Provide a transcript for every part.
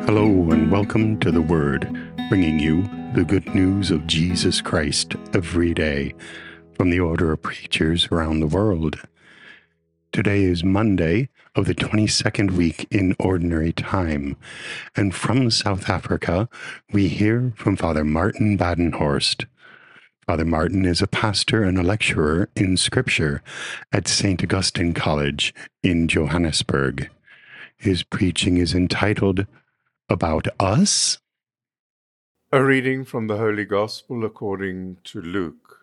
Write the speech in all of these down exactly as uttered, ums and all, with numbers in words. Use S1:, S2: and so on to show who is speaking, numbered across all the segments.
S1: Hello and welcome to The Word, bringing you the good news of Jesus Christ every day from the Order of Preachers around the world. Today is Monday of the twenty-second week in Ordinary Time, and from South Africa we hear from Father Martin Badenhorst. Father Martin is a pastor and a lecturer in Scripture at Saint Augustine College in Johannesburg. His preaching is entitled About Us?
S2: A reading from the Holy Gospel according to Luke.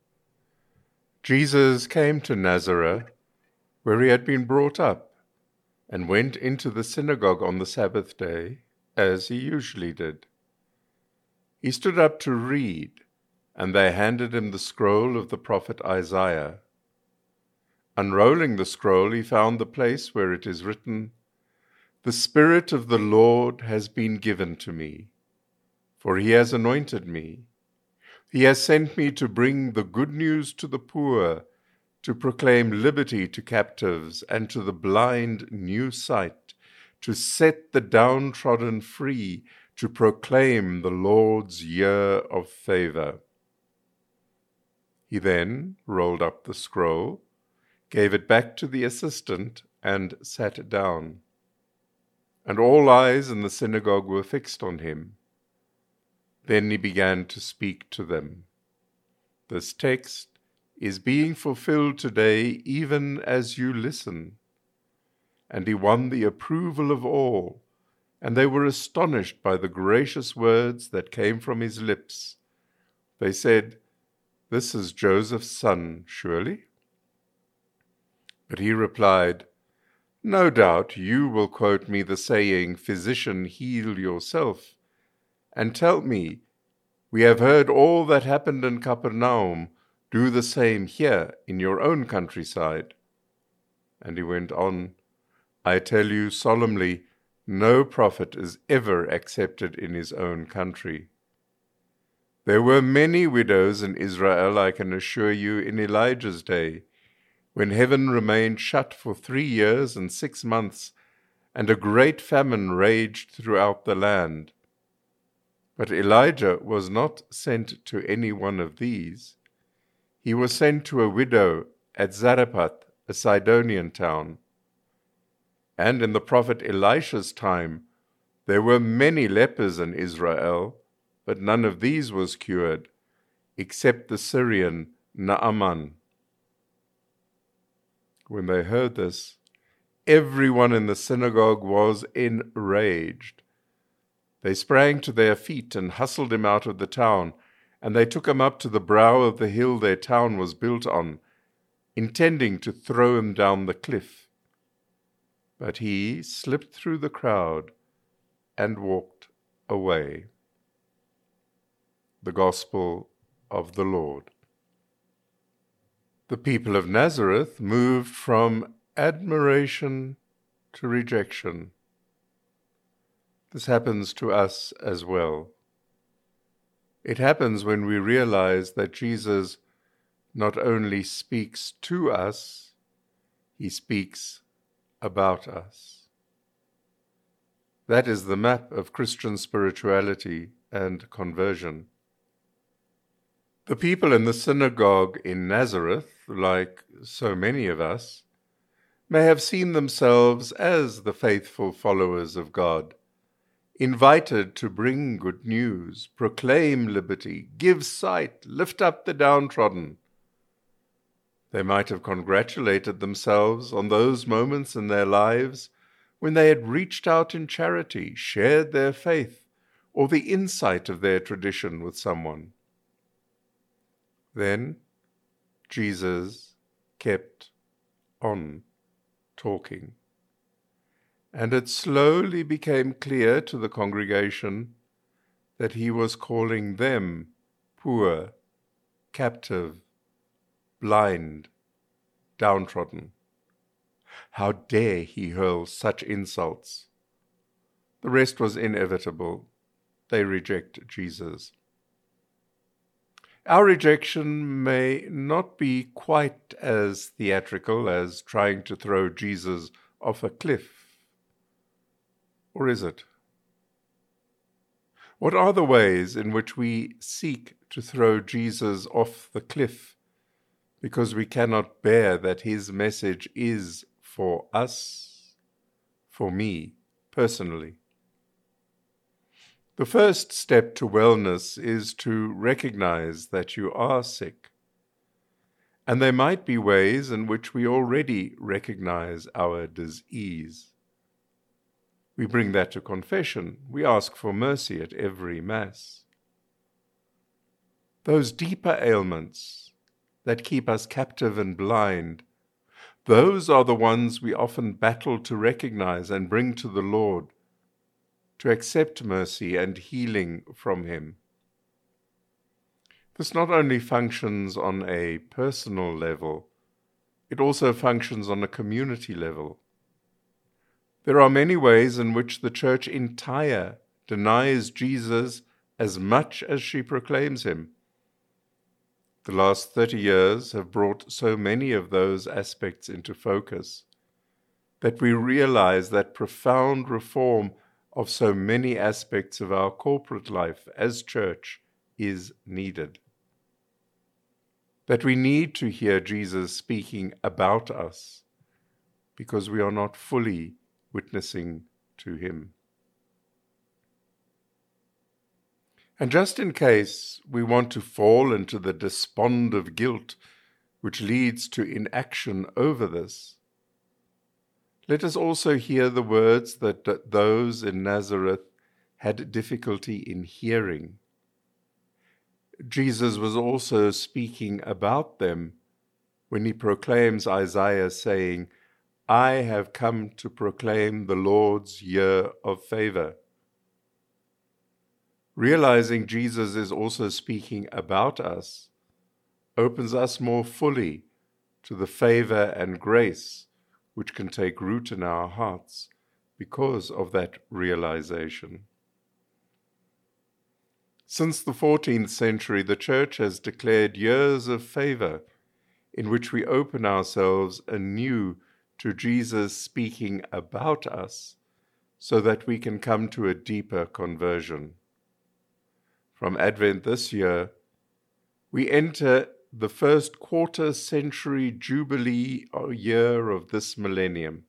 S2: Jesus came to Nazareth, where he had been brought up, and went into the synagogue on the Sabbath day, as he usually did. He stood up to read, and they handed him the scroll of the prophet Isaiah. Unrolling the scroll, he found the place where it is written, "The Spirit of the Lord has been given to me, for he has anointed me. He has sent me to bring the good news to the poor, to proclaim liberty to captives, and to the blind new sight, to set the downtrodden free, to proclaim the Lord's year of favor." He then rolled up the scroll, gave it back to the assistant, and sat down. And all eyes in the synagogue were fixed on him. Then he began to speak to them. This text is being fulfilled today even as you listen. And he won the approval of all, and they were astonished by the gracious words that came from his lips. They said, "This is Joseph's son, surely?" But he replied, "No doubt you will quote me the saying, 'Physician, heal yourself,' and tell me, 'We have heard all that happened in Capernaum. Do the same here in your own countryside.'" And he went on, "I tell you solemnly, no prophet is ever accepted in his own country. There were many widows in Israel, I can assure you, in Elijah's day, when heaven remained shut for three years and six months, and a great famine raged throughout the land. But Elijah was not sent to any one of these. He was sent to a widow at Zarephath, a Sidonian town. And in the prophet Elisha's time, there were many lepers in Israel, but none of these was cured, except the Syrian Naaman." When they heard this, everyone in the synagogue was enraged. They sprang to their feet and hustled him out of the town, and they took him up to the brow of the hill their town was built on, intending to throw him down the cliff. But he slipped through the crowd and walked away. The Gospel of the Lord. The people of Nazareth moved from admiration to rejection. This happens to us as well. It happens when we realize that Jesus not only speaks to us, he speaks about us. That is the map of Christian spirituality and conversion. The people in the synagogue in Nazareth, like so many of us, may have seen themselves as the faithful followers of God, invited to bring good news, proclaim liberty, give sight, lift up the downtrodden. They might have congratulated themselves on those moments in their lives when they had reached out in charity, shared their faith, or the insight of their tradition with someone. Then Jesus kept on talking, and it slowly became clear to the congregation that he was calling them poor, captive, blind, downtrodden. How dare he hurl such insults? The rest was inevitable. They reject Jesus. Our rejection may not be quite as theatrical as trying to throw Jesus off a cliff. Or is it? What are the ways in which we seek to throw Jesus off the cliff because we cannot bear that his message is for us, for me personally? The first step to wellness is to recognize that you are sick. And there might be ways in which we already recognize our disease. We bring that to confession. We ask for mercy at every Mass. Those deeper ailments that keep us captive and blind, those are the ones we often battle to recognize and bring to the Lord, to accept mercy and healing from him. This not only functions on a personal level, it also functions on a community level. There are many ways in which the Church entire denies Jesus as much as she proclaims him. The last thirty years have brought so many of those aspects into focus that we realize that profound reform of so many aspects of our corporate life as Church is needed. That we need to hear Jesus speaking about us because we are not fully witnessing to him. And just in case we want to fall into the despond of guilt which leads to inaction over this, let us also hear the words that, that those in Nazareth had difficulty in hearing. Jesus was also speaking about them when he proclaims Isaiah saying, I have come to proclaim the Lord's year of favor. Realizing Jesus is also speaking about us opens us more fully to the favor and grace which can take root in our hearts because of that realization. Since the fourteenth century, the Church has declared years of favor in which we open ourselves anew to Jesus speaking about us so that we can come to a deeper conversion. From Advent this year, we enter the first quarter century jubilee year of this millennium.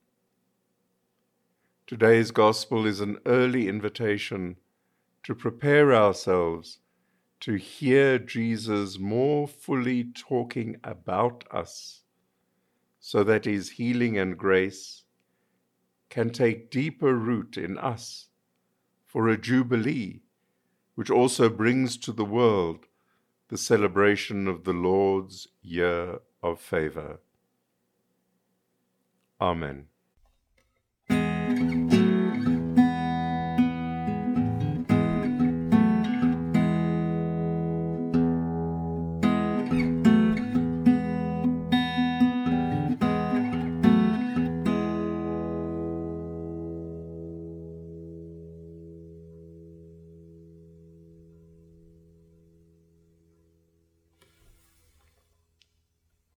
S2: Today's gospel is an early invitation to prepare ourselves to hear Jesus more fully talking about us, so that his healing and grace can take deeper root in us for a jubilee, which also brings to the world the celebration of the Lord's year of favor. Amen.